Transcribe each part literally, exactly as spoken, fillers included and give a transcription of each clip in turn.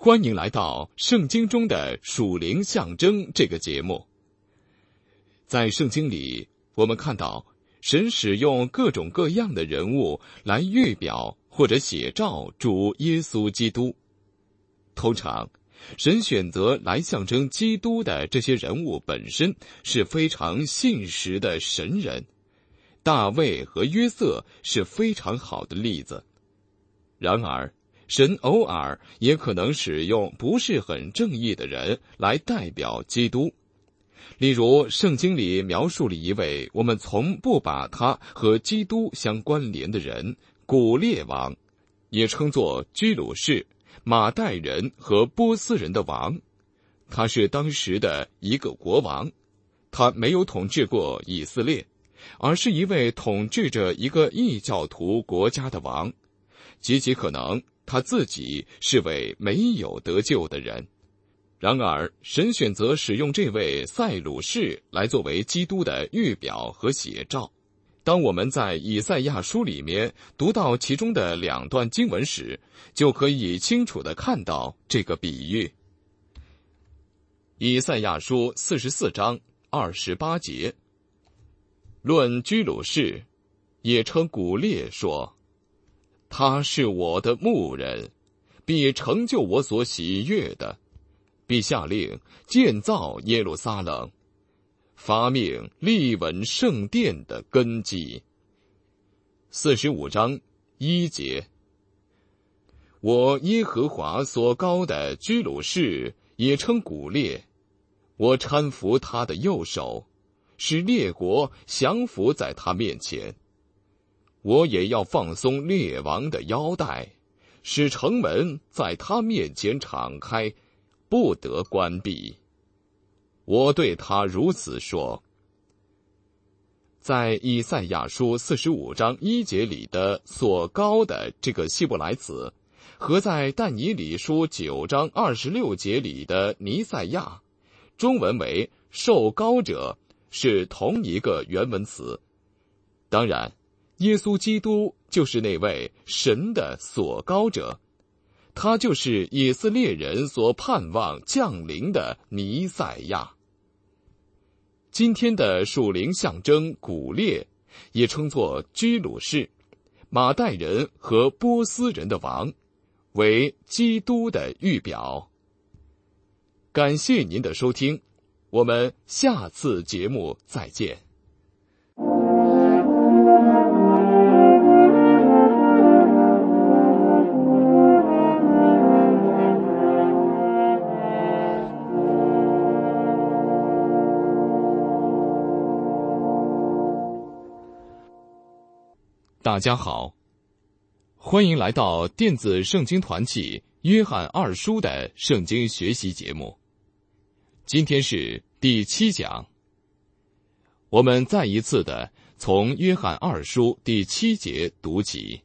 欢迎来到圣经中的属灵象征这个节目。在圣经里，我们看到神使用各种各样的人物来预表或者写照主耶稣基督。通常，神选择来象征基督的这些人物本身是非常信实的神人。大卫和约瑟是非常好的例子。然而，神偶尔也可能使用不是很正义的人来代表基督。例如，圣经里描述了一位我们从不把他和基督相关联的人——古列王，也称作居鲁士、马代人和波斯人的王。他是当时的一个国王，他没有统治过以色列，而是一位统治着一个异教徒国家的王。极其可能他自己是位没有得救的人。然而，神选择使用这位塞鲁士来作为基督的预表和写照。当我们在以赛亚书里面读到其中的两段经文时，就可以清楚地看到这个比喻。以赛亚书四十四章二十八节，论居鲁士，也称古列说，他是我的牧人，必成就我所喜悦的，必下令建造耶路撒冷，发命立稳圣殿的根基。四十五章一节，我耶和华所膏的居鲁士，也称古列，我搀扶他的右手，使列国降服在他面前。我也要放松列王的腰带，使城门在他面前敞开，不得关闭。我对他如此说。在以赛亚书四十五章一节里的所膏的这个希伯来词，和在但以理书九章二十六节里的尼赛亚，中文为受膏者，是同一个原文词。当然，耶稣基督就是那位神的所膏者，他就是以色列人所盼望降临的弥赛亚。今天的属灵象征古列，也称作居鲁士、马代人和波斯人的王，为基督的预表。感谢您的收听，我们下次节目再见。大家好，欢迎来到电子圣经团契约翰二书的圣经学习节目。今天是第七讲，我们再一次的从约翰二书第七节读起。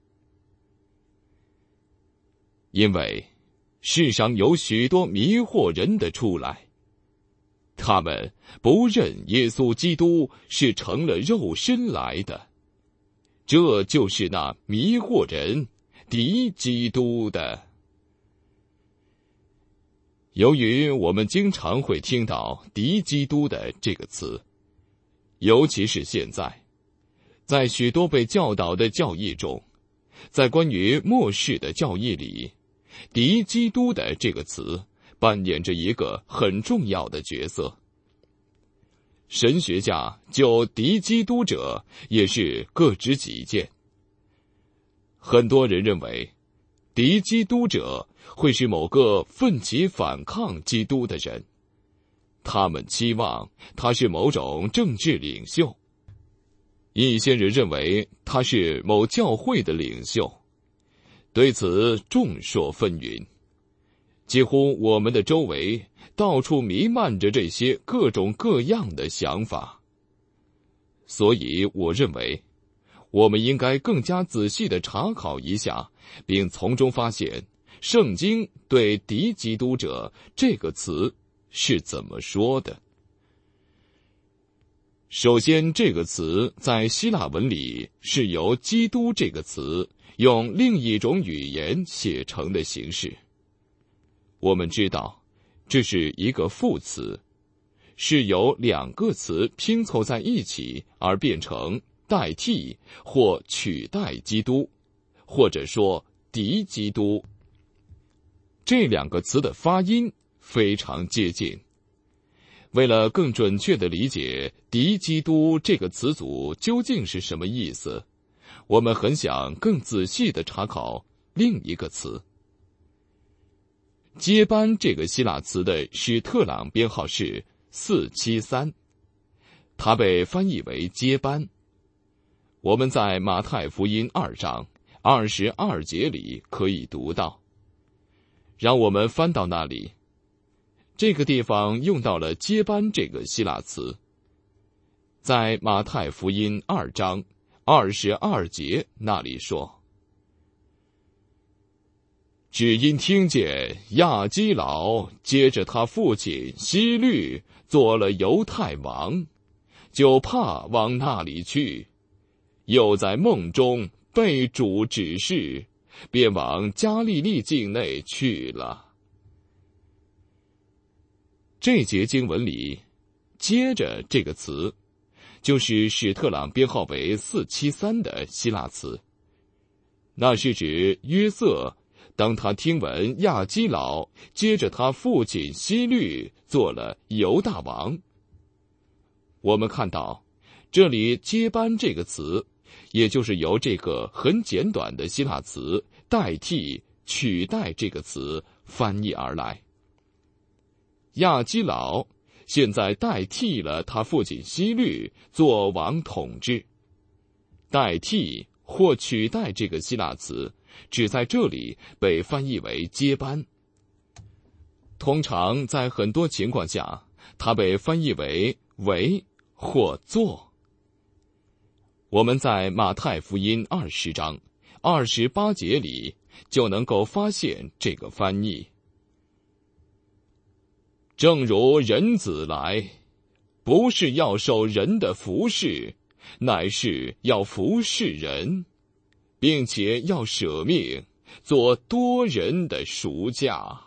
因为世上有许多迷惑人的出来，他们不认耶稣基督是成了肉身来的，这就是那迷惑人敌基督的。由于我们经常会听到敌基督的这个词，尤其是现在，在许多被教导的教义中，在关于末世的教义里，敌基督的这个词扮演着一个很重要的角色。神学家就敌基督者也是各执己见。很多人认为，敌基督者会是某个奋起反抗基督的人，他们期望他是某种政治领袖。一些人认为他是某教会的领袖，对此众说纷纭。几乎我们的周围到处弥漫着这些各种各样的想法。所以我认为，我们应该更加仔细地查考一下，并从中发现圣经对敌基督者这个词是怎么说的。首先，这个词在希腊文里是由基督这个词用另一种语言写成的形式。 我们知道，这是一个副词，是由两个词拼凑在一起而变成代替或取代基督，或者说敌基督。这两个词的发音非常接近。为了更准确地理解敌基督这个词组究竟是什么意思，我们很想更仔细地查考另一个词。接班这个希腊词的史特朗编号是四七三，它被翻译为接班。我们在马太福音二章二十二节里可以读到。让我们翻到那里，这个地方用到了接班这个希腊词。在马太福音二章二十二节那里说，只因听见亚基老接着他父亲希律做了犹太王，就怕往那里去，又在梦中被主指示，便往加利利境内去了。这节经文里，接着这个词，就是史特朗编号为四七三的希腊词，那是指约瑟，当他听闻亚基老接着他父亲希律做了犹大王。我们看到，这里接班这个词，也就是由这个很简短的希腊词代替取代这个词翻译而来。亚基老现在代替了他父亲希律做王统治。代替或取代这个希腊词只在这里被翻译为接班。通常在很多情况下，它被翻译为为或做。我们在马太福音二十章二十八节里就能够发现这个翻译。正如人子来，不是要受人的服侍，乃是要服侍人，并且要舍命，做多人的赎价。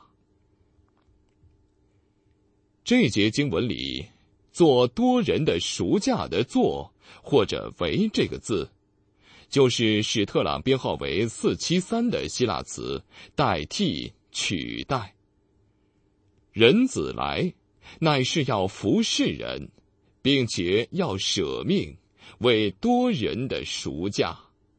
这节经文里，做多人的赎价的做，或者为这个字，就是史特朗编号为四七三的希腊词代替取代。人子来，乃是要服侍人，并且要舍命，为多人的赎价。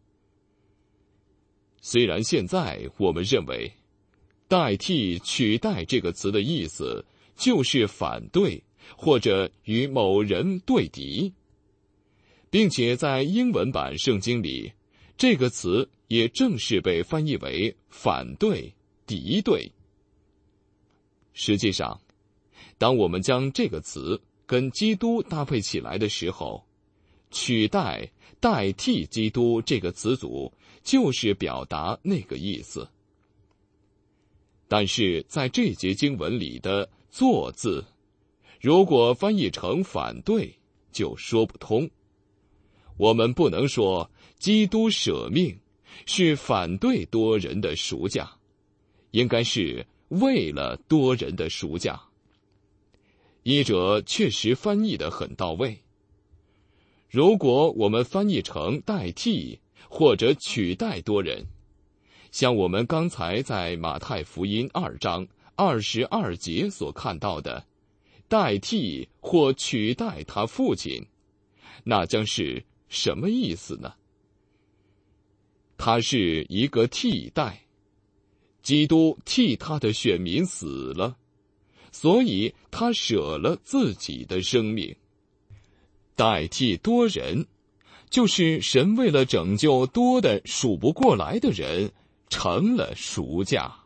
虽然现在我们认为代替取代这个词的意思就是反对或者与某人对敌，并且在英文版圣经里，这个词也正式被翻译为反对、敌对。实际上，当我们将这个词跟基督搭配起来的时候，取代、代替基督这个词组就是表达那个意思。但是在这节经文里的做字，如果翻译成反对，就说不通。我们不能说基督舍命是反对多人的赎价，应该是为了多人的赎价。译者确实翻译得很到位。如果我们翻译成代替或者取代多人，像我们刚才在马太福音二章二十二节所看到的，代替或取代他父亲，那将是什么意思呢？他是一个替代，基督替他的选民死了，所以他舍了自己的生命。代替多人，就是神为了拯救多的数不过来的人，成了赎价。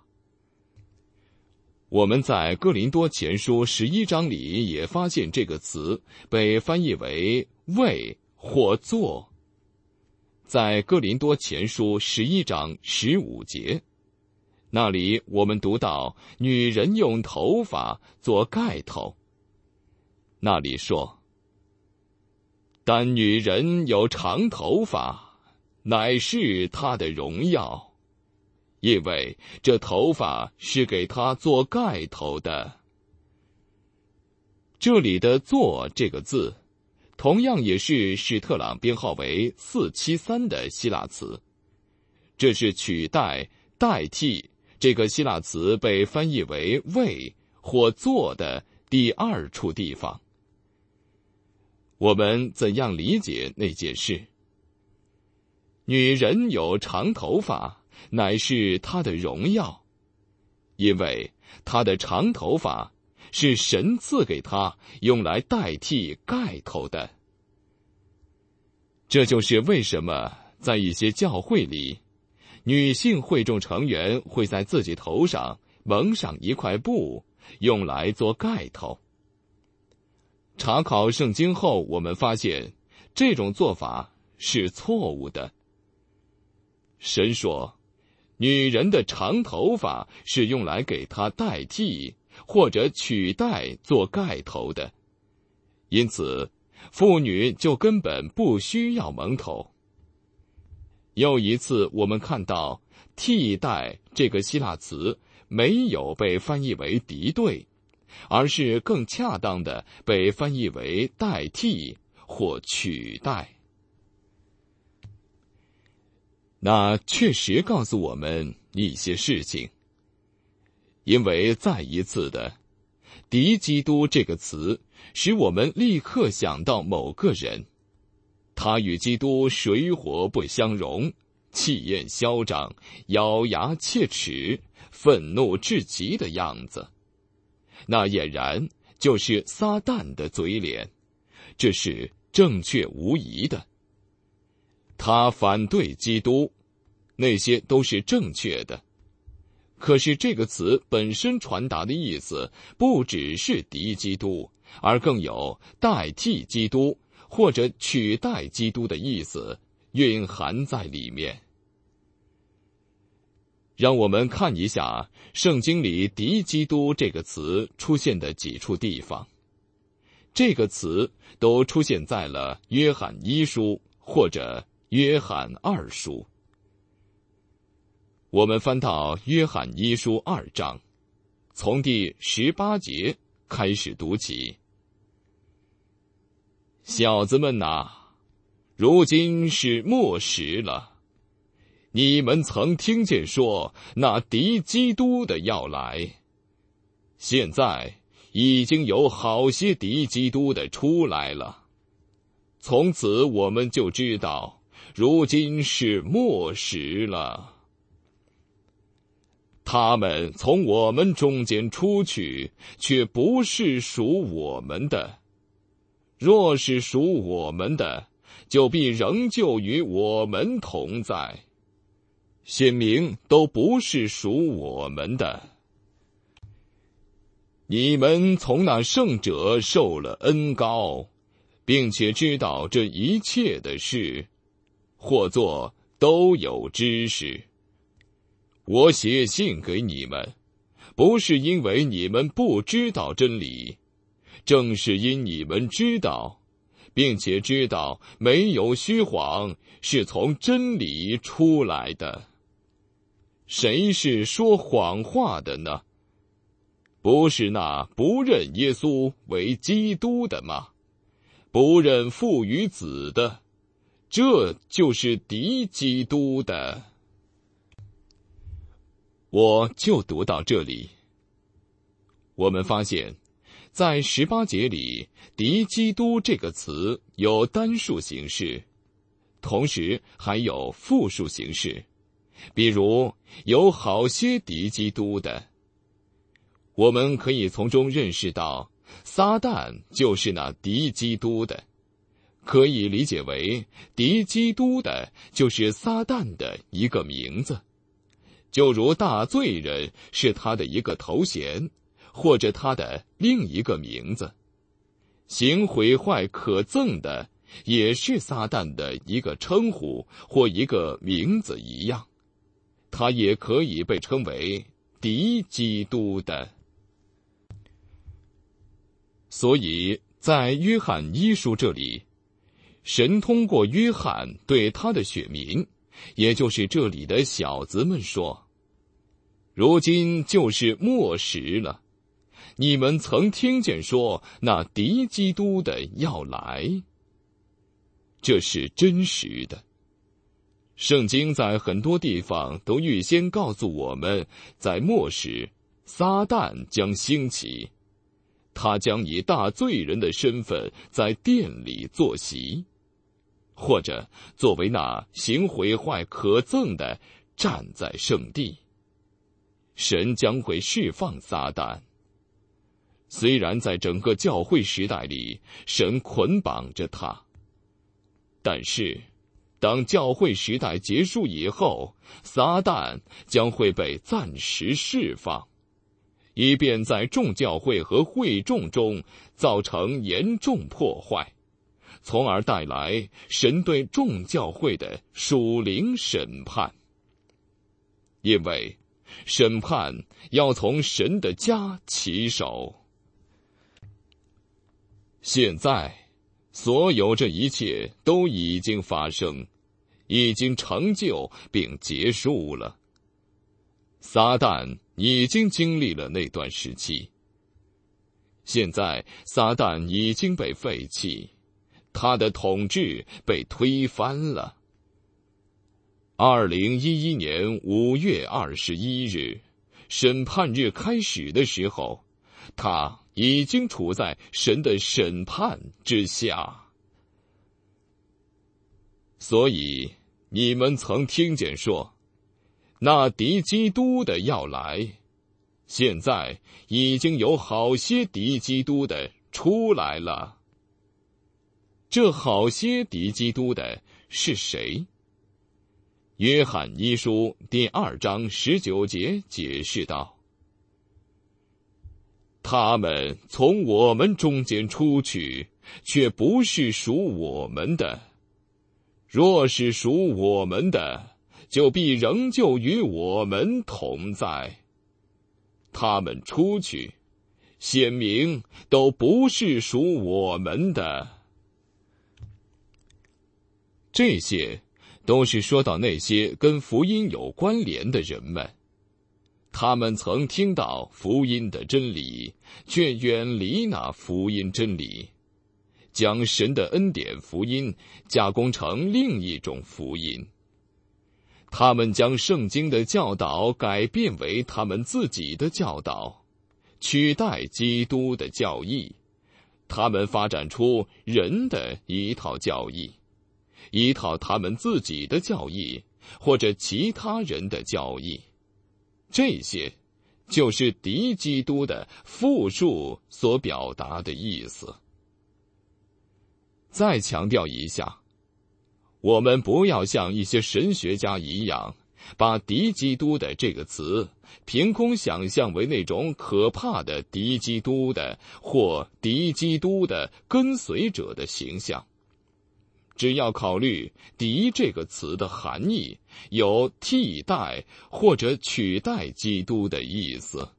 我们在哥林多前书十一章里也发现这个词被翻译为为或做。在哥林多前书十一章十五节，那里我们读到女人用头发做盖头。那里说，但女人有长头发，乃是她的荣耀， 因为这头发是给他做盖头的。这里的做这个字，同样也是史特朗编号为四七三的希腊词，这是取代、代替这个希腊词被翻译为为或做的第二处地方。我们怎样理解那件事？女人有长头发，乃是她的荣耀，因为她的长头发是神赐给她用来代替盖头的。这就是为什么在一些教会里，女性会众成员会在自己头上蒙上一块布，用来做盖头。查考圣经后，我们发现这种做法是错误的。神说，女人的长头发是用来给她代替或者取代做盖头的，因此妇女就根本不需要蒙头。又一次，我们看到替代这个希腊词没有被翻译为敌对，而是更恰当的被翻译为代替或取代。那确实告诉我们一些事情，因为再一次的敌基督这个词使我们立刻想到某个人，他与基督水火不相容，气焰嚣张，咬牙切齿，愤怒至极的样子。那俨然就是撒旦的嘴脸，这是正确无疑的。他反对基督，那些都是正确的。可是这个词本身传达的意思不只是敌基督，而更有代替基督或者取代基督的意思蕴含在里面。让我们看一下圣经里敌基督这个词出现的几处地方。这个词都出现在了约翰一书或者约翰二书。我们翻到约翰一书二章，从第十八节开始读起。小子们哪，如今是末时了。你们曾听见说那敌基督的要来，现在已经有好些敌基督的出来了。从此我们就知道，如今是末时了。他们从我们中间出去，却不是属我们的；若是属我们的，就必仍旧与我们同在。显明都不是属我们的。你们从那圣者受了恩膏，并且知道这一切的事，或作都有知识。我写信给你们，不是因为你们不知道真理，正是因你们知道，并且知道没有虚谎，是从真理出来的。谁是说谎话的呢？不是那不认耶稣为基督的吗？不认父与子的，这就是敌基督的。我就读到这里。我们发现，在十八节里，敌基督这个词有单数形式，同时还有复数形式。比如有好些敌基督的，我们可以从中认识到，撒旦就是那敌基督的，可以理解为敌基督的就是撒旦的一个名字，就如大罪人是他的一个头衔，或者他的另一个名字。行毁坏可憎的也是撒旦的一个称呼或一个名字一样，他也可以被称为敌基督的。所以在约翰一书这里，神通过约翰对他的选民，也就是这里的小子们说， 如今就是末时了。你们曾听见说那敌基督的要来，这是真实的。圣经在很多地方都预先告诉我们，在末时，撒旦将兴起，他将以大罪人的身份在殿里坐席，或者作为那行毁坏可憎的站在圣地。神将会释放撒旦。虽然在整个教会时代里，神捆绑着他，但是当教会时代结束以后，撒旦将会被暂时释放，以便在众教会和会众中造成严重破坏，从而带来神对众教会的属灵审判。因为审判要从神的家起手。现在，所有这一切都已经发生，已经成就并结束了。撒旦已经经历了那段时期。现在，撒旦已经被废弃，他的统治被推翻了。二零一一年五月二十一日，审判日开始的时候，他已经处在神的审判之下。所以你们曾听见说，那敌基督的要来，现在已经有好些敌基督的出来了。这好些敌基督的是谁？约翰一书第二章十九节解释道，他们从我们中间出去，却不是属我们的。若是属我们的，就必仍旧与我们同在。他们出去，显明都不是属我们的。这些都是说到那些跟福音有关联的人们。他们曾听到福音的真理，却远离那福音真理，将神的恩典福音加工成另一种福音。他们将圣经的教导改变为他们自己的教导，取代基督的教义。他们发展出人的一套教义，一套他们自己的教义，或者其他人的教义。这些就是敌基督的复数所表达的意思。再强调一下，我们不要像一些神学家一样，把敌基督的这个词凭空想象为那种可怕的敌基督的或敌基督的跟随者的形象。只要考虑敌这个词的含义，有替代或者取代基督的意思。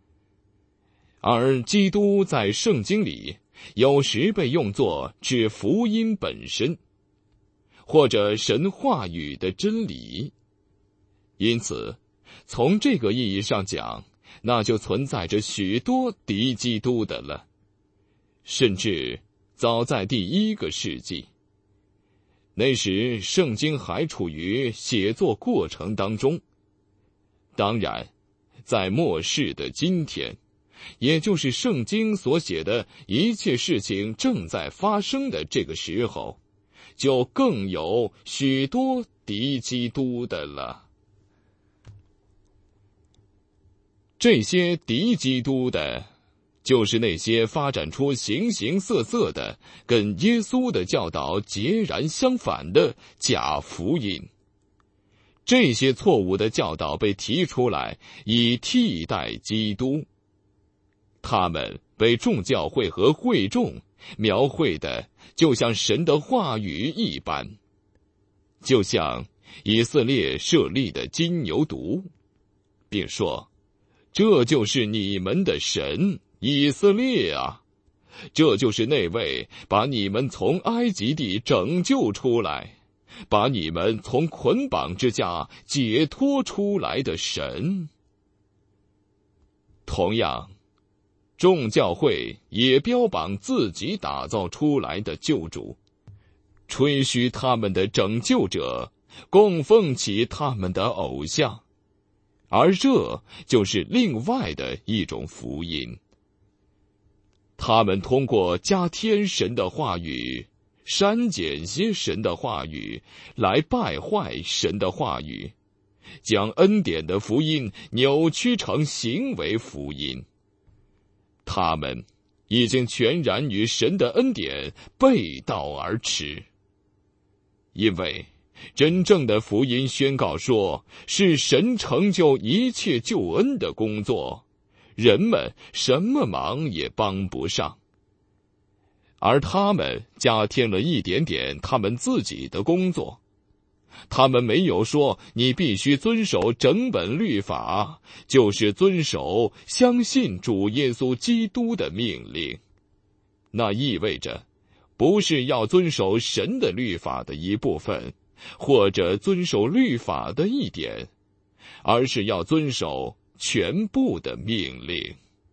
而基督在圣经里有时被用作指福音本身，或者神话语的真理。因此，从这个意义上讲，那就存在着许多敌基督的了。甚至早在第一个世纪，那时圣经还处于写作过程当中。当然，在末世的今天，也就是圣经所写的一切事情正在发生的这个时候，就更有许多敌基督的了。这些敌基督的，就是那些发展出形形色色的跟耶稣的教导截然相反的假福音。这些错误的教导被提出来，以替代基督。他们被众教会和会众描绘的就像神的话语一般，就像以色列设立的金牛犊，并说，这就是你们的神以色列啊，这就是那位把你们从埃及地拯救出来，把你们从捆绑之家解脱出来的神。 同样，众教会也标榜自己打造出来的救主，吹嘘他们的拯救者，供奉起他们的偶像，而这就是另外的一种福音。他们通过加添神的话语，删减些神的话语，来败坏神的话语，将恩典的福音扭曲成行为福音。他们已经全然与神的恩典背道而驰，因为真正的福音宣告说，是神成就一切救恩的工作，人们什么忙也帮不上。而他们加添了一点点他们自己的工作，他们没有说你必须遵守整本律法，就是遵守相信主耶稣基督的命令。那意味着，不是要遵守神的律法的一部分，或者遵守律法的一点，而是要遵守全部的命令。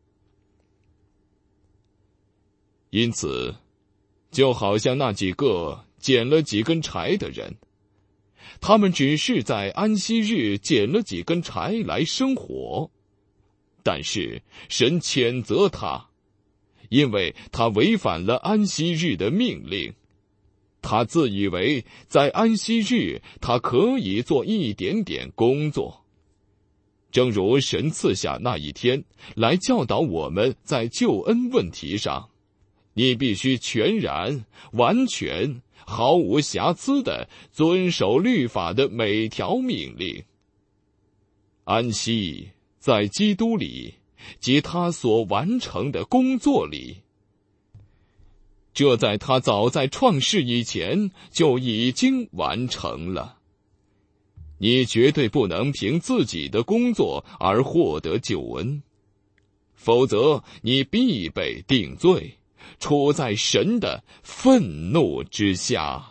因此，就好像那几个捡了几根柴的人，他们只是在安息日捡了几根柴来生火，但是神谴责他，因为他违反了安息日的命令。他自以为在安息日他可以做一点点工作，正如神赐下那一天来教导我们在救恩问题上，你必须全然、完全、毫无瑕疵地遵守律法的每条命令。安息在基督里及他所完成的工作里，这在他早在创世以前就已经完成了。你绝对不能凭自己的工作而获得救恩，否则你必被定罪，处在神的愤怒之下。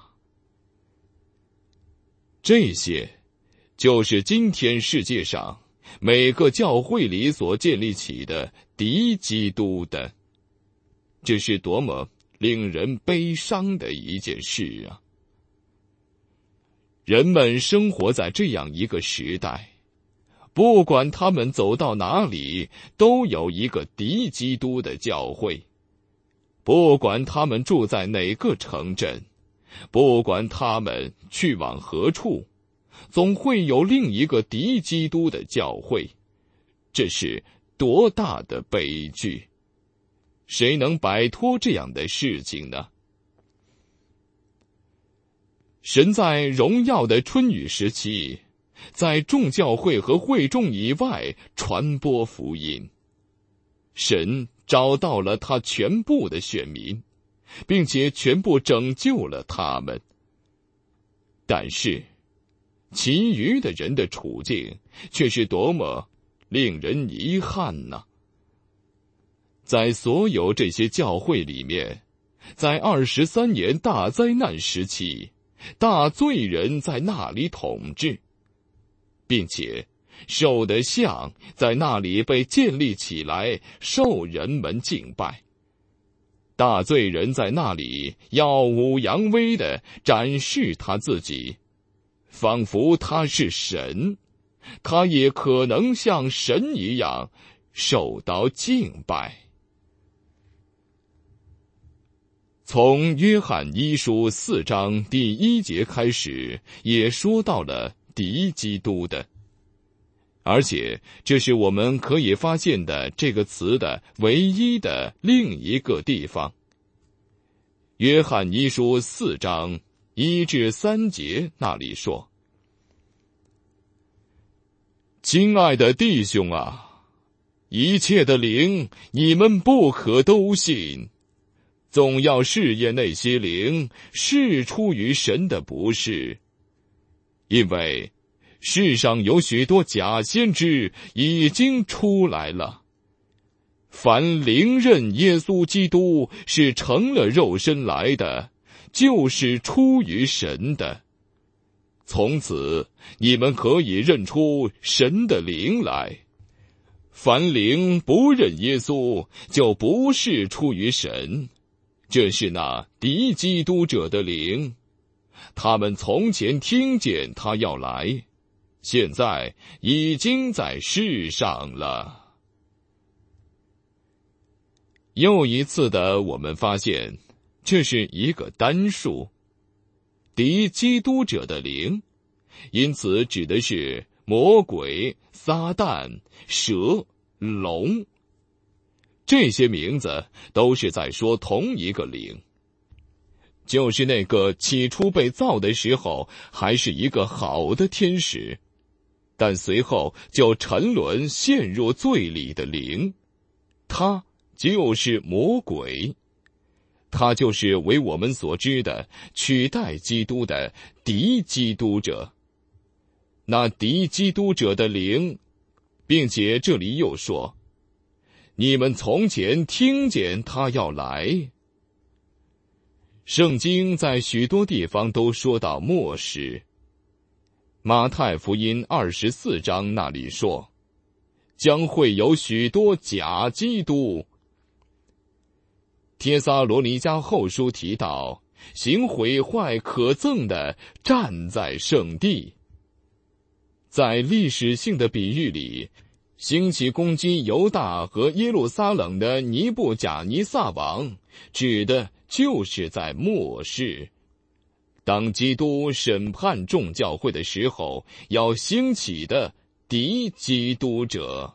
这些就是今天世界上每个教会里所建立起的敌基督的。这是多么令人悲伤的一件事啊！人们生活在这样一个时代，不管他们走到哪里，都有一个敌基督的教会。不管他们住在哪个城镇，不管他们去往何处，总会有另一个敌基督的教会。这是多大的悲剧！谁能摆脱这样的事情呢？神在荣耀的春雨时期，在众教会和会众以外传播福音。神找到了他全部的选民，并且全部拯救了他们。但是，其余的人的处境却是多么令人遗憾呢？在所有这些教会里面，在二十三年大灾难时期，大罪人在那里统治，并且兽的像在那里被建立起来，受人们敬拜。大罪人在那里耀武扬威地展示他自己，仿佛他是神，他也可能像神一样受到敬拜。从约翰一书四章第一节开始，也说到了敌基督的，而且这是我们可以发现的这个词的唯一的另一个地方。约翰一书四章一至三节那里说：亲爱的弟兄啊，一切的灵你们不可都信，总要试验那些灵是出于神的不是，因为世上有许多假先知已经出来了。凡灵认耶稣基督是成了肉身来的，就是出于神的。从此你们可以认出神的灵来。 凡灵不认耶稣，就不是出于神，这是那敌基督者的灵。他们从前听见他要来，现在已经在世上了。又一次的，我们发现这是一个单数，敌基督者的灵，因此指的是魔鬼、撒旦、蛇、龙。这些名字都是在说同一个灵，就是那个起初被造的时候还是一个好的天使，但随后就沉沦陷入罪里的灵。他就是魔鬼，他就是为我们所知的取代基督的敌基督者。那敌基督者的灵，并且这里又说，你们从前听见他要来。圣经在许多地方都说到末世。马太福音二十四章那里说，将会有许多假基督。帖撒罗尼迦后书提到，行毁坏可憎的站在圣地。在历史性的比喻里，兴起攻击犹大和耶路撒冷的尼布甲尼撒王，指的就是在末世，当基督审判众教会的时候，要兴起的敌基督者。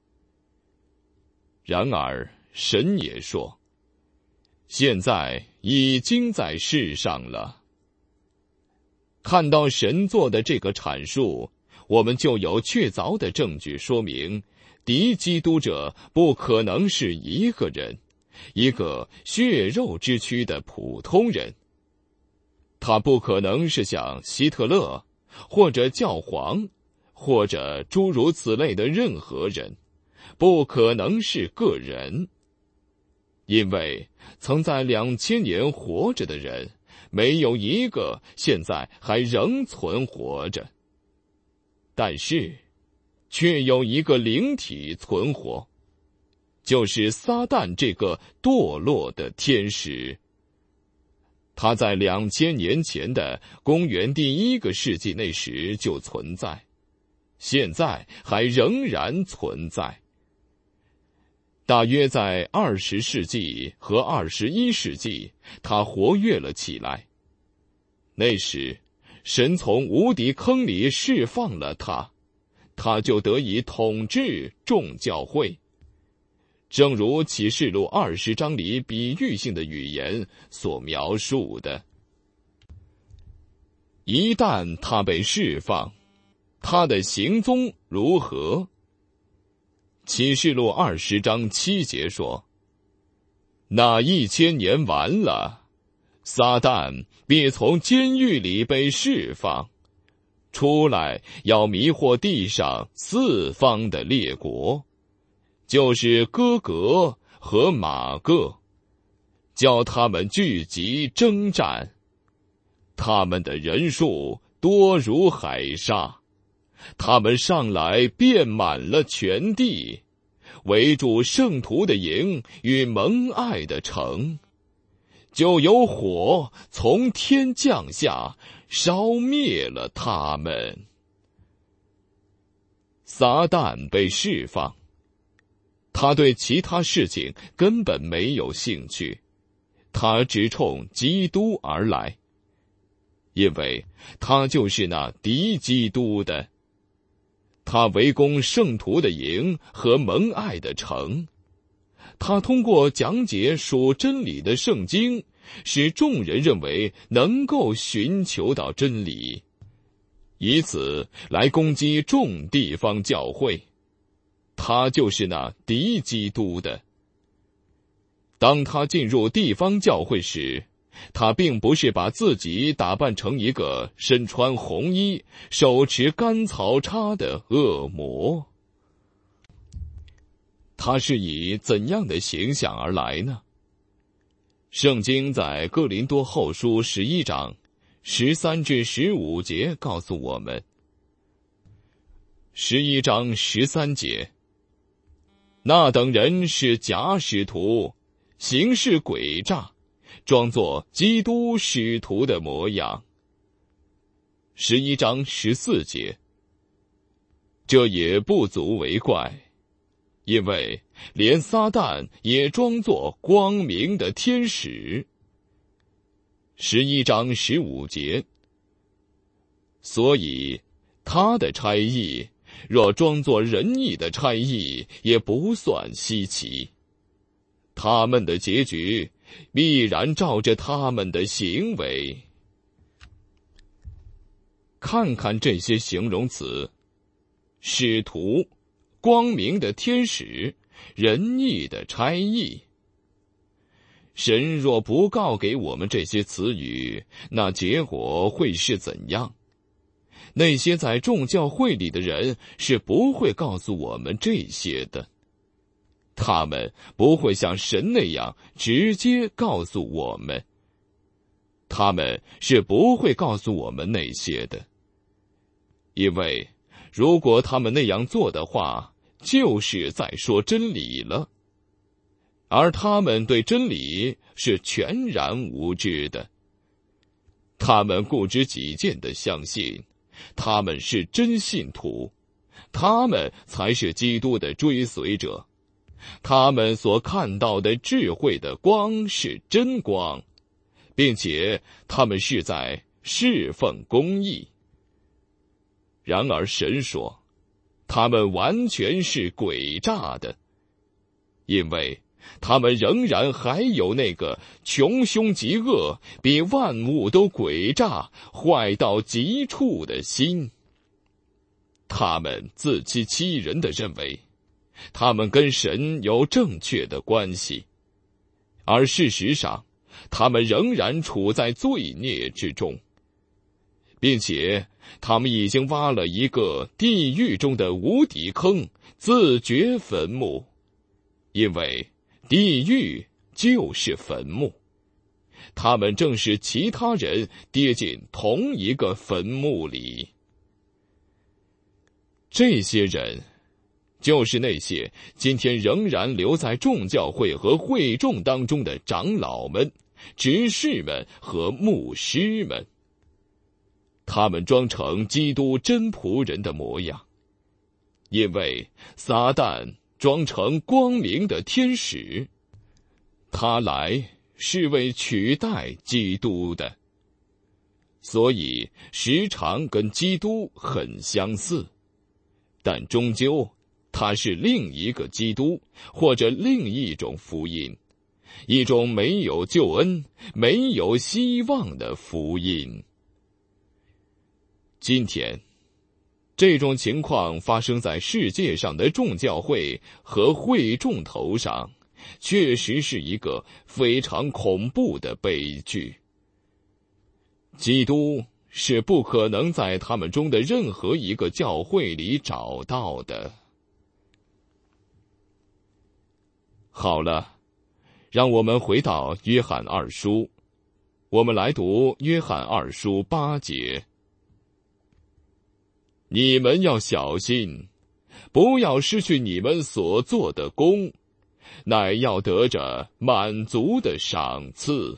然而神也说，现在已经在世上了。看到神做的这个阐述，我们就有确凿的证据说明，敌基督者不可能是一个人，一个血肉之躯的普通人。他不可能是像希特勒，或者教皇，或者诸如此类的任何人，不可能是个人。因为曾在两千年活着的人，没有一个现在还仍存活着。但是，却有一个灵体存活，就是撒旦这个堕落的天使。他在两千年前的公元第一个世纪那时就存在，现在还仍然存在。大约在二十世纪和二十一世纪，他活跃了起来。那时，神从无底坑里释放了他，他就得以统治众教会。正如启示录二十章里比喻性的语言所描述的。一旦他被释放，他的行踪如何？启示录二十章七节说，那一千年完了，撒旦必从监狱里被释放，出来要迷惑地上四方的列国，就是哥格和马各，叫他们聚集征战。他们的人数多如海沙，他们上来遍满了全地，围住圣徒的营与蒙爱的城，就有火从天降下，烧灭了他们。撒旦被释放，他对其他事情根本没有兴趣，他只冲基督而来，因为他就是那敌基督的。他围攻圣徒的营和蒙爱的城，他通过讲解属真理的圣经，使众人认为能够寻求到真理，以此来攻击众地方教会。他就是那敌基督的。当他进入地方教会时，他并不是把自己打扮成一个身穿红衣、手持干草叉的恶魔。他是以怎样的形象而来呢？圣经在哥林多后书十一章十三至十五节告诉我们。十一章十三节， 那等人是假使徒，行事诡诈，装作基督使徒的模样。十一章十四节。这也不足为怪，因为连撒旦也装作光明的天使。十一章十五节。所以他的差役若装作仁义的差役，也不算稀奇。他们的结局必然照着他们的行为。看看这些形容词：使徒、光明的天使、仁义的差役。神若不告给我们这些词语，那结果会是怎样？那些在众教会里的人是不会告诉我们这些的，他们不会像神那样直接告诉我们，他们是不会告诉我们那些的，因为如果他们那样做的话，就是在说真理了，而他们对真理是全然无知的。他们固执己见地相信他们是真信徒，他们才是基督的追随者，他们所看到的智慧的光是真光，并且他们是在侍奉公义。然而神说，他们完全是诡诈的，因为他们仍然还有那个穷凶极恶、比万物都诡诈、坏到极处的心。他们自欺欺人地认为，他们跟神有正确的关系，而事实上，他们仍然处在罪孽之中，并且他们已经挖了一个地狱中的无底坑，自掘坟墓，因为地狱就是坟墓，他们正是其他人跌进同一个坟墓里。这些人就是那些今天仍然留在众教会和会众当中的长老们、执事们和牧师们，他们装成基督真仆人的模样，因为撒旦装成光明的天使，他来是为取代基督的，所以时常跟基督很相似，但终究他是另一个基督，或者另一种福音，一种没有救恩、没有希望的福音。今天这种情况发生在世界上的众教会和会众头上，确实是一个非常恐怖的悲剧。基督是不可能在他们中的任何一个教会里找到的。好了，让我们回到约翰二书，我们来读约翰二书八节。你们要小心，不要失去你们所做的功，乃要得着满足的赏赐。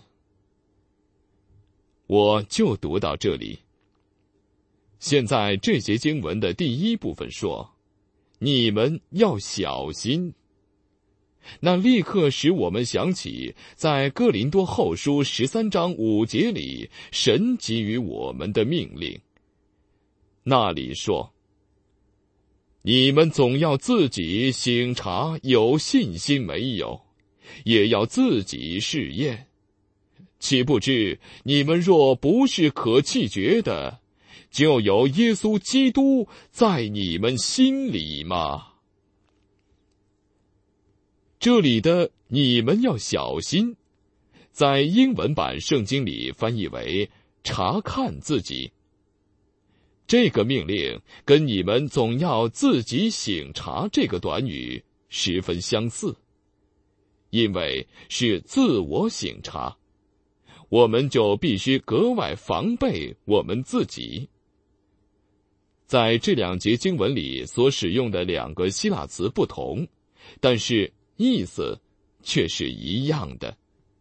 我就读到这里。现在这节经文的第一部分说，你们要小心，那立刻使我们想起在哥林多后书十三章五节里神给予我们的命令。那里说，你们总要自己省察有信心没有，也要自己试验，岂不知你们若不是可弃绝的，就有耶稣基督在你们心里吗？这里的你们要小心，在英文版圣经里翻译为查看自己。这个命令跟你们总要自己省察这个短语十分相似，因为是自我省察，我们就必须格外防备我们自己。在这两节经文里所使用的两个希腊词不同， 但是意思却是一样的。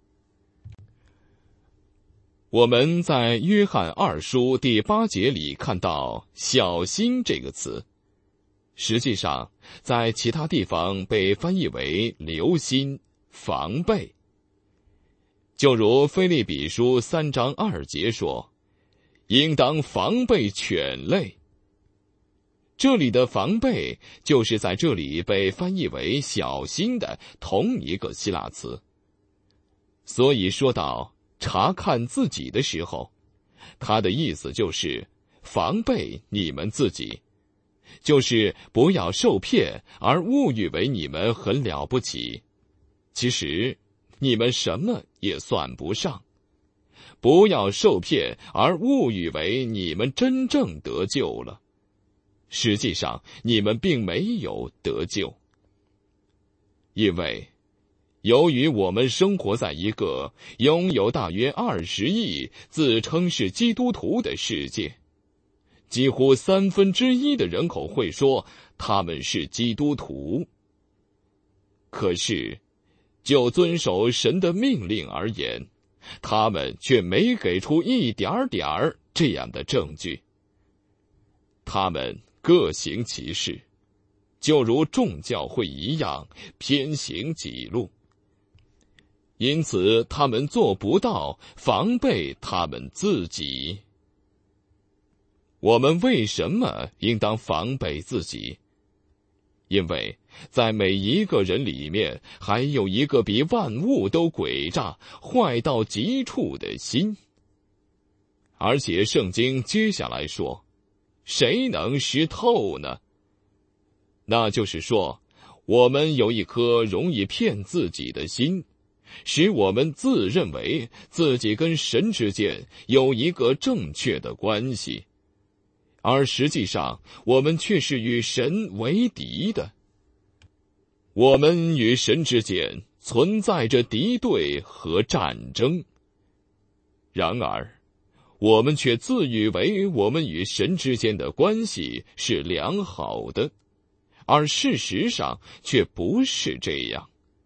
我们在约翰二书第八节里看到小心这个词，实际上在其他地方被翻译为留心、防备。就如腓立比书三章二节说，应当防备犬类。这里的防备就是在这里被翻译为小心的同一个希腊词。所以说到查看自己的时候，它的意思就是防备你们自己，就是不要受骗而误以为你们很了不起，其实你们什么也算不上。不要受骗而误以为你们真正得救了，实际上你们并没有得救。因为由于我们生活在一个拥有大约二十亿自称是基督徒的世界，几乎三分之一的人口会说他们是基督徒。可是就遵守神的命令而言，他们却没给出一点点儿这样的证据。他们各行其事，就如众教会一样偏行己路，因此他们做不到防备他们自己。我们为什么应当防备自己？因为在每一个人里面还有一个比万物都诡诈、坏到极处的心。而且圣经接下来说，谁能识透呢？那就是说，我们有一颗容易骗自己的心，使我们自认为自己跟神之间有一个正确的关系，而实际上我们却是与神为敌的。我们与神之间存在着敌对和战争，然而我们却自以为我们与神之间的关系是良好的，而事实上却不是这样。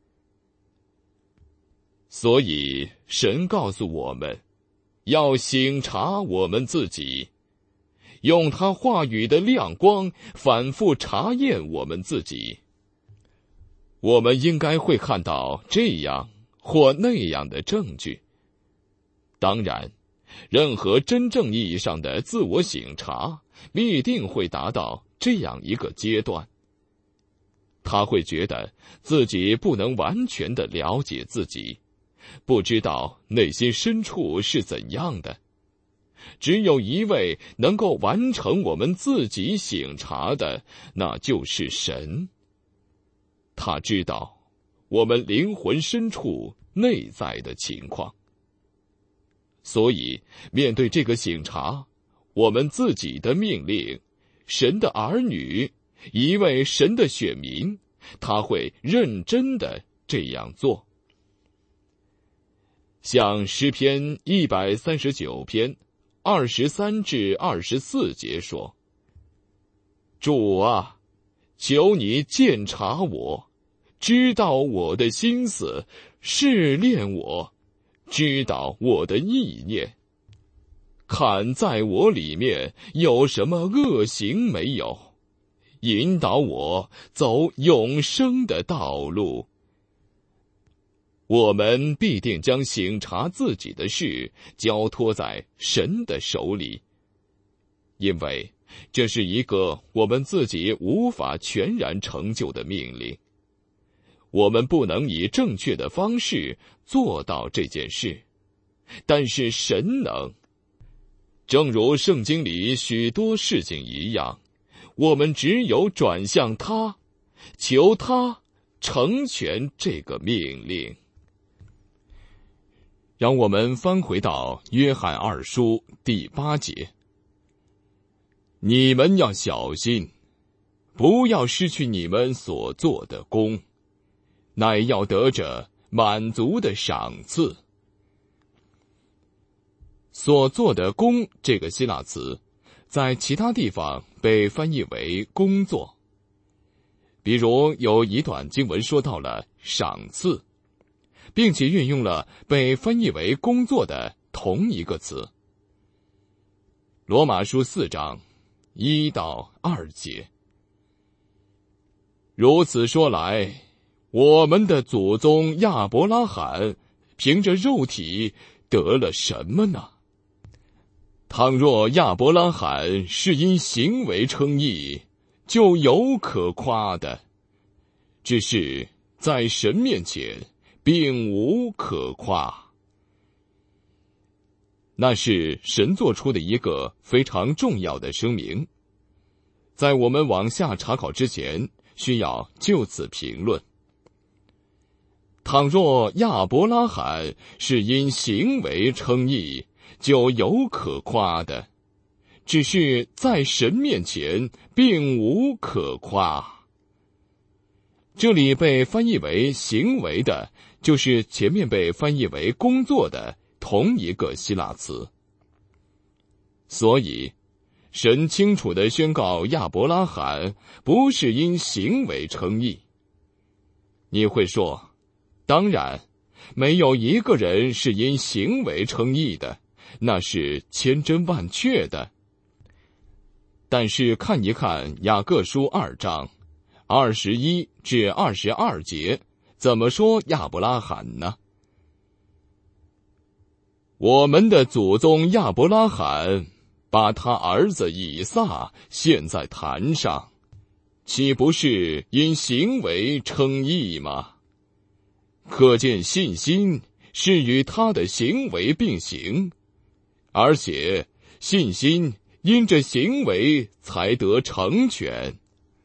所以神告诉我们，要省察我们自己，用他话语的亮光反复查验我们自己。我们应该会看到这样或那样的证据。当然，任何真正意义上的自我省察必定会达到这样一个阶段。他会觉得自己不能完全的了解自己，不知道内心深处是怎样的。只有一位能够完成我们自己省察的，那就是神。他知道我们灵魂深处内在的情况。所以面对这个省察，我们自己的命令，神的儿女，一位神的选民，他会认真的这样做。像诗篇一百三十九篇二十三至二十四节说，主啊，求你鉴察我，知道我的心思，试炼我，知道我的意念，看在我里面有什么恶行没有，引导我走永生的道路。我们必定将省察自己的事交托在神的手里，因为这是一个我们自己无法全然成就的命令。我们不能以正确的方式做到这件事，但是神能。正如圣经里许多事情一样，我们只有转向他，求他成全这个命令。让我们翻回到约翰二书第八节，你们要小心，不要失去你们所做的功，乃要得着满足的赏赐。所做的功这个希腊词，在其他地方被翻译为工作， 比如有一段经文说到了赏赐，并且运用了被翻译为工作的同一个词。罗马书四章一到二节。如此说来，我们的祖宗亚伯拉罕凭着肉体得了什么呢？倘若亚伯拉罕是因行为称义，就有可夸的，只是在神面前并无可夸。那是神做出的一个非常重要的声明，在我们往下查考之前，需要就此评论。倘若亚伯拉罕是因行为称义，就有可夸的，只是在神面前并无可夸。这里被翻译为行为的，就是前面被翻译为工作的同一个希腊词。所以神清楚地宣告亚伯拉罕不是因行为称义。你会说，当然没有一个人是因行为称义的，那是千真万确的。但是看一看雅各书二章二十一至二十二节，怎么说亚伯拉罕呢？我们的祖宗亚伯拉罕把他儿子以撒献在坛上，岂不是因行为称义吗？可见信心是与他的行为并行，而且信心因着行为才得成全。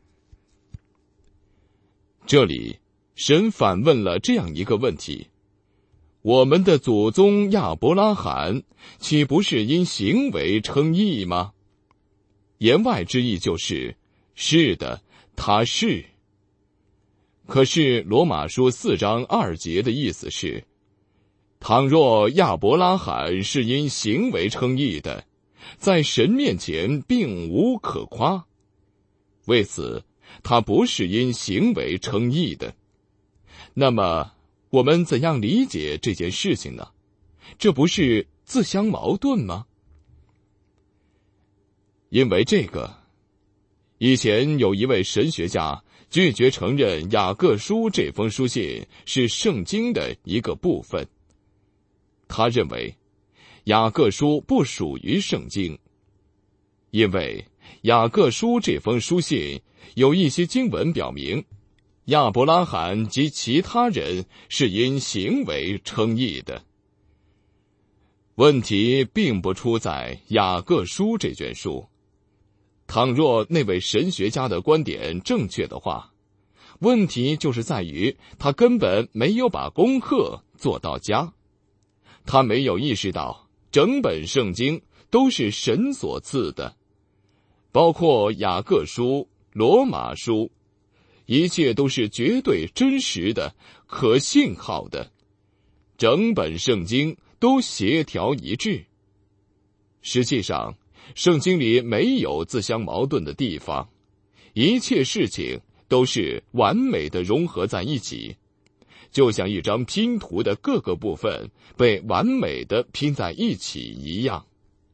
这里神反问了这样一个问题：我们的祖宗亚伯拉罕岂不是因行为称义吗？言外之意就是，是的，他是。可是罗马书四章二节的意思是，倘若亚伯拉罕是因行为称义的，在神面前并无可夸，为此他不是因行为称义的。那么我们怎样理解这件事情呢？这不是自相矛盾吗？因为这个，以前有一位神学家拒绝承认雅各书这封书信是圣经的一个部分。他认为雅各书不属于圣经，因为雅各书这封书信有一些经文表明，亚伯拉罕及其他人是因行为称义的。问题并不出在雅各书这卷书。倘若那位神学家的观点正确的话，问题就是在于他根本没有把功课做到家。他没有意识到整本圣经都是神所赐的，包括雅各书、罗马书，一切都是绝对真实的、可信号的，整本圣经都协调一致。实际上，圣经里没有自相矛盾的地方，一切事情都是完美的融合在一起，就像一张拼图的各个部分被完美的拼在一起一样。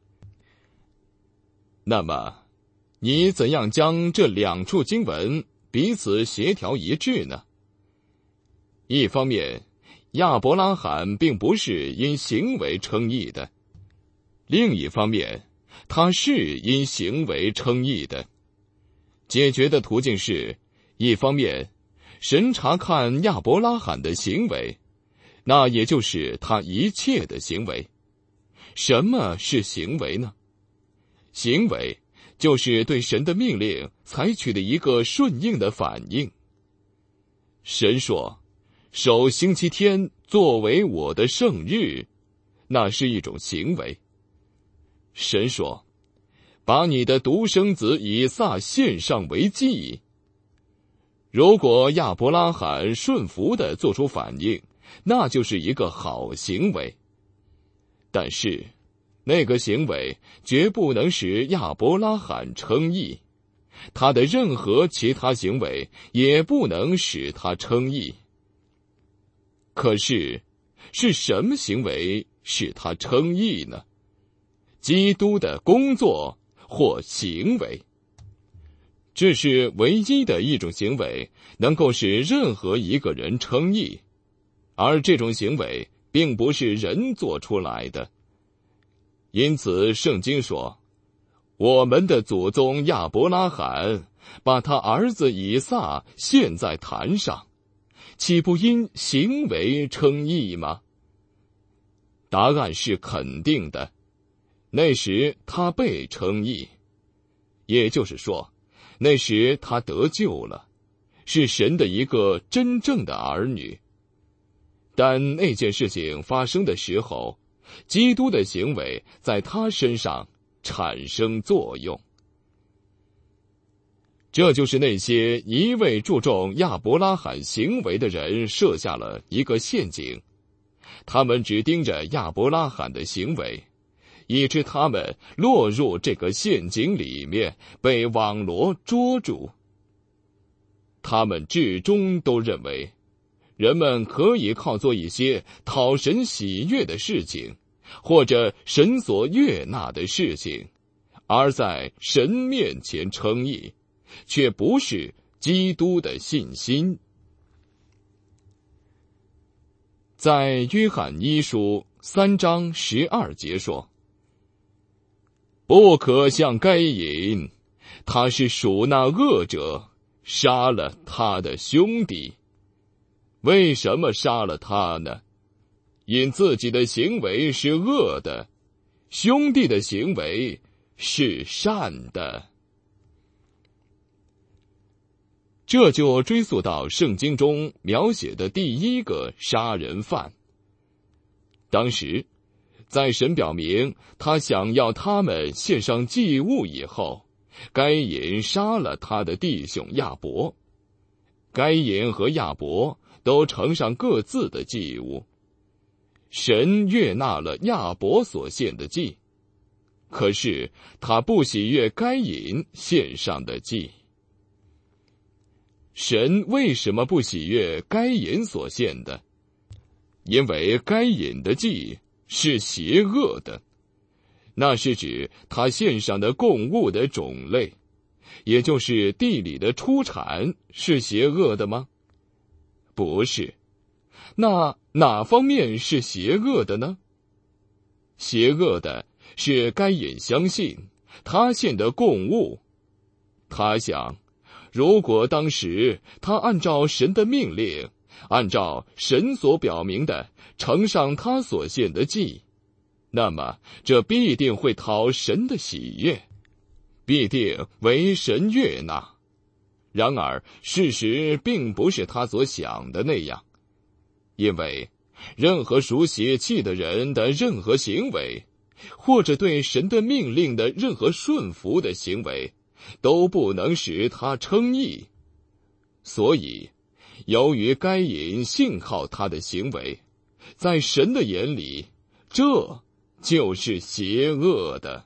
那么，你怎样将这两处经文彼此协调一致呢？一方面，亚伯拉罕并不是因行为称义的；另一方面，他是因行为称义的。解决的途径是，一方面，神查看亚伯拉罕的行为，那也就是他一切的行为。什么是行为呢？行为就是对神的命令采取的一个顺应的反应。神说，守星期天作为我的圣日，那是一种行为。神说，把你的独生子以撒献上为祭。如果亚伯拉罕顺服地做出反应，那就是一个好行为。但是那个行为绝不能使亚伯拉罕称义， 他的任何其他行为也不能使他称义。可是，是什么行为使他称义呢？基督的工作或行为。这是唯一的一种行为能够使任何一个人称义，而这种行为并不是人做出来的。因此圣经说，我们的祖宗亚伯拉罕把他儿子以撒献在坛上，岂不因行为称义吗？答案是肯定的，那时他被称义，也就是说，那时他得救了，是神的一个真正的儿女。但那件事情发生的时候，基督的行为在他身上产生作用。这就是那些一味注重亚伯拉罕行为的人设下了一个陷阱，他们只盯着亚伯拉罕的行为，以致他们落入这个陷阱里面，被网罗捉住。他们至终都认为，人们可以靠做一些讨神喜悦的事情，或者神所悦纳的事情，而在神面前称义，却不是基督的信心。在约翰一书三章十二节说，不可像该隐，他是属那恶者，杀了他的兄弟。为什么杀了他呢？因自己的行为是恶的，兄弟的行为是善的。这就追溯到圣经中描写的第一个杀人犯。当时，在神表明他想要他们献上祭物以后，该隐杀了他的弟兄亚伯。该隐和亚伯都呈上各自的祭物。神悦纳了亚伯所献的祭，可是他不喜悦该隐献上的祭。神为什么不喜悦该隐所献的？因为该隐的祭是邪恶的，那是指他献上的供物的种类，也就是地里的出产是邪恶的吗？不是。那哪方面是邪恶的呢？邪恶的是该隐相信他献的供物，他想，如果当时他按照神的命令，按照神所表明的呈上他所献的祭，那么这必定会讨神的喜悦，必定为神悦纳。然而事实并不是他所想的那样，因为任何属血气的人的任何行为，或者对神的命令的任何顺服的行为，都不能使他称义。所以由于该隐信靠他的行为，在神的眼里，这就是邪恶的。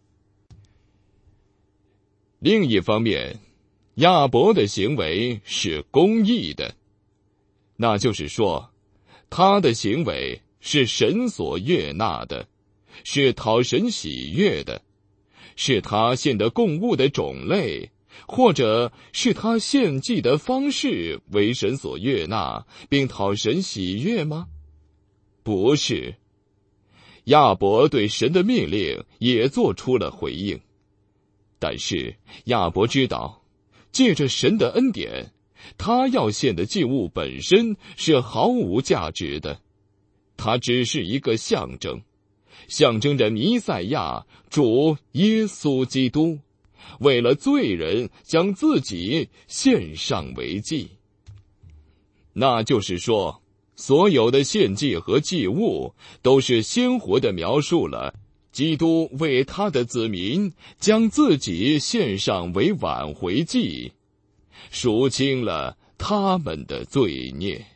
另一方面，亚伯的行为是公义的，那就是说，他的行为是神所悦纳的，是讨神喜悦的，是他献的供物的种类，或者是他献祭的方式为神所悦纳，并讨神喜悦吗？不是。亚伯对神的命令也做出了回应，但是亚伯知道，借着神的恩典，他要献的祭物本身是毫无价值的，它只是一个象征，象征着弥赛亚主耶稣基督为了罪人将自己献上为祭。那就是说，所有的献祭和祭物都是鲜活地描述了基督为他的子民将自己献上为挽回祭，赎清了他们的罪孽。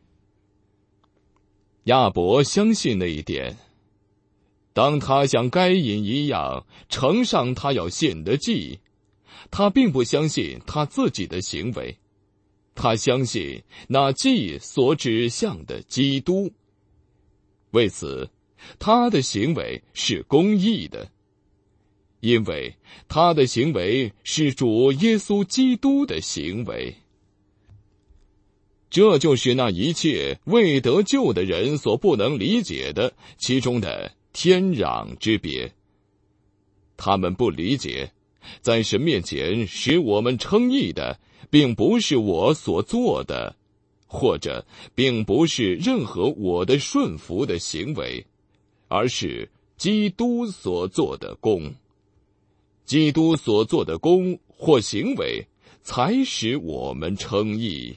亚伯相信那一点，当他像该隐一样呈上他要献的祭， 他并不相信他自己的行为，他相信那祭所指向的基督。为此，他的行为是公义的，因为他的行为是主耶稣基督的行为。这就是那一切未得救的人所不能理解的其中的天壤之别。他们不理解，在神面前使我们称义的，并不是我所做的，或者并不是任何我的顺服的行为，而是基督所做的功。基督所做的功或行为，才使我们称义。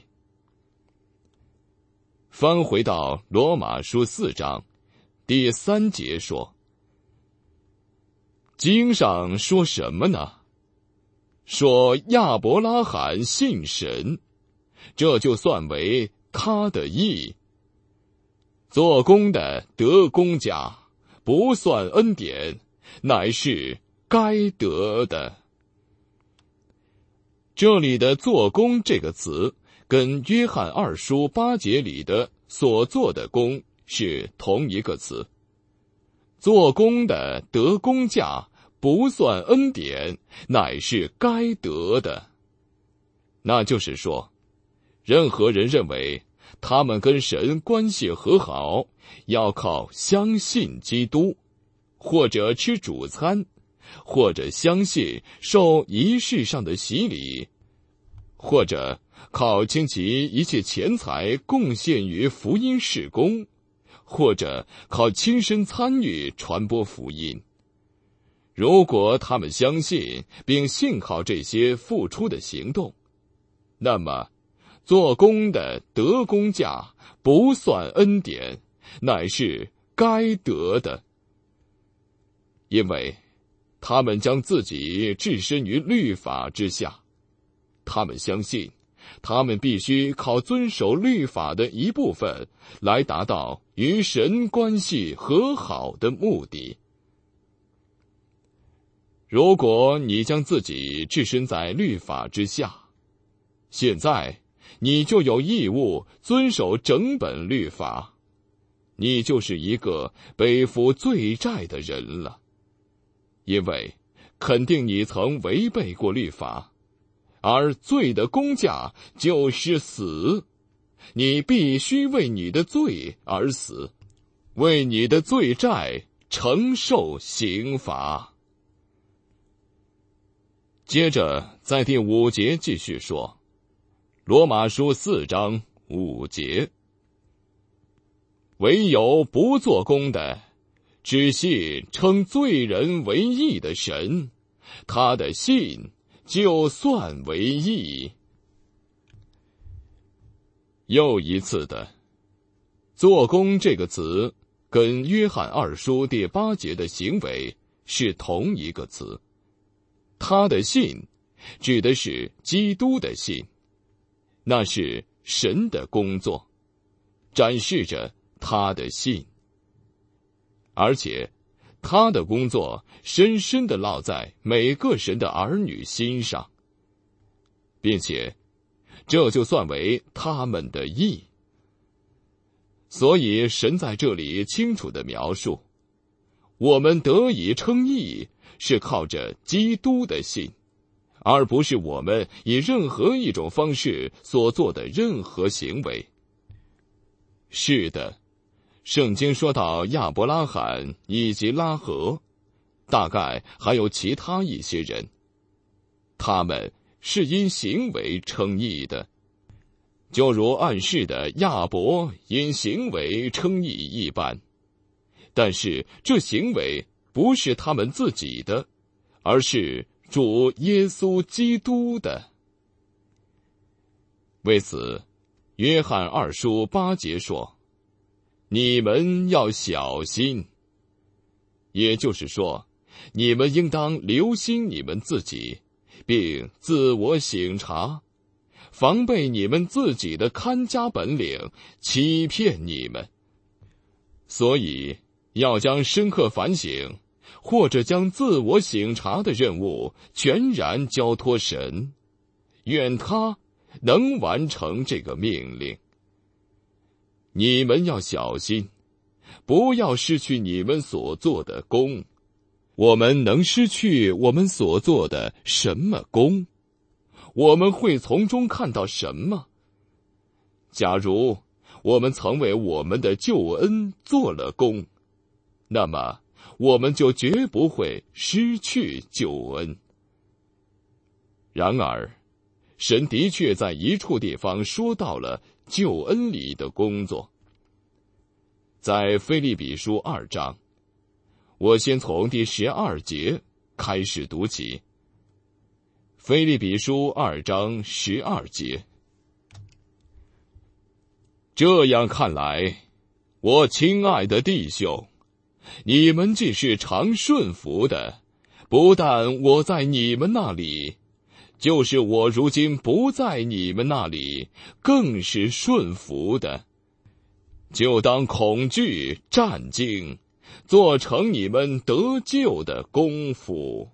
翻回到罗马书四章第三节说，经上说什么呢？说亚伯拉罕信神，这就算为他的义。做工的得工价，不算恩典，乃是该得的。这里的做工这个词跟约翰二书八节里的所做的工是同一个词。做工的得工价，不算恩典，乃是该得的。那就是说，任何人认为他们跟神关系和好，要靠相信基督，或者吃主餐，或者相信受仪式上的洗礼，或者靠倾其一切钱财贡献于福音事工，或者靠亲身参与传播福音。如果他们相信并信靠这些付出的行动，那么做工的得工价，不算恩典，乃是该得的。因为他们将自己置身于律法之下，他们相信他们必须靠遵守律法的一部分来达到与神关系和好的目的。如果你将自己置身在律法之下，现在你就有义务遵守整本律法，你就是一个背负罪债的人了。因为肯定你曾违背过律法，而罪的工价就是死，你必须为你的罪而死，为你的罪债承受刑罚。接着在第五节继续说，罗马书四章五节，唯有不做工的，只信称罪人为义的神，他的信就算为义。又一次的，做工这个词跟约翰二书第八节的行为是同一个词。他的信指的是基督的信，那是神的工作，展示着他的信。而且他的工作深深地烙在每个神的儿女心上，并且这就算为他们的义。所以神在这里清楚地描述，我们得以称义是靠着基督的信，而不是我们以任何一种方式所做的任何行为。是的，圣经说到亚伯拉罕以及拉合，大概还有其他一些人，他们是因行为称义的，就如暗示的亚伯因行为称义一般。但是这行为不是他们自己的，而是主耶稣基督的。为此，约翰二书八节说，你们要小心。也就是说，你们应当留心你们自己，并自我省察，防备你们自己的看家本领欺骗你们。所以要将深刻反省， 或者将自我省察的任务全然交托神，愿他能完成这个命令。你们要小心，不要失去你们所做的功。我们能失去我们所做的什么功？我们会从中看到什么？假如我们曾为我们的救恩做了功，那么我们就绝不会失去救恩。然而，神的确在一处地方说到了救恩里的工作。在腓立比书二章，我先从第十二节开始读起。腓立比书二章十二节。这样看来，我亲爱的弟兄，你们既是常顺服的，不但我在你们那里，就是我如今不在你们那里，更是顺服的。就当恐惧战兢，做成你们得救的功夫。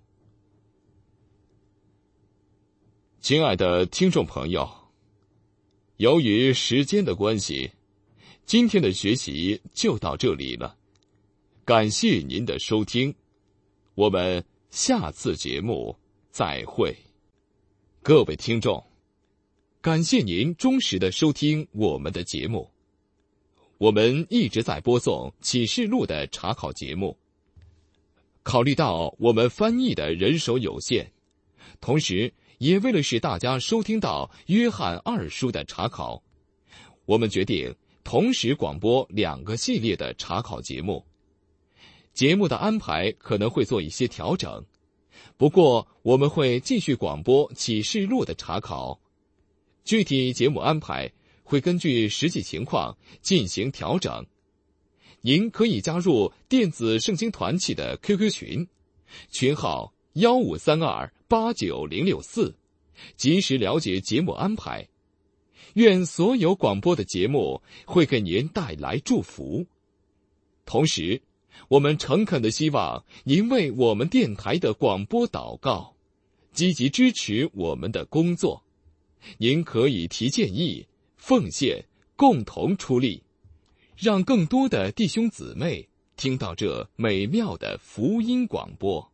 亲爱的听众朋友，由于时间的关系，今天的学习就到这里了。感谢您的收听，我们下次节目再会。各位听众，感谢您忠实的收听我们的节目。我们一直在播送启示录的查考节目。考虑到我们翻译的人手有限，同时也为了使大家收听到约翰二书的查考，我们决定同时广播两个系列的查考节目。节目的安排可能会做一些调整，不过我们会继续广播启示录的查考。具体节目安排会根据实际情况进行调整。您可以加入电子圣经团契的 Q Q 群，群号一五三二八九零六四，及时了解节目安排。愿所有广播的节目会给您带来祝福。同时，我们诚恳地希望您为我们电台的广播祷告，积极支持我们的工作。您可以提建议、奉献，共同出力，让更多的弟兄姊妹听到这美妙的福音广播。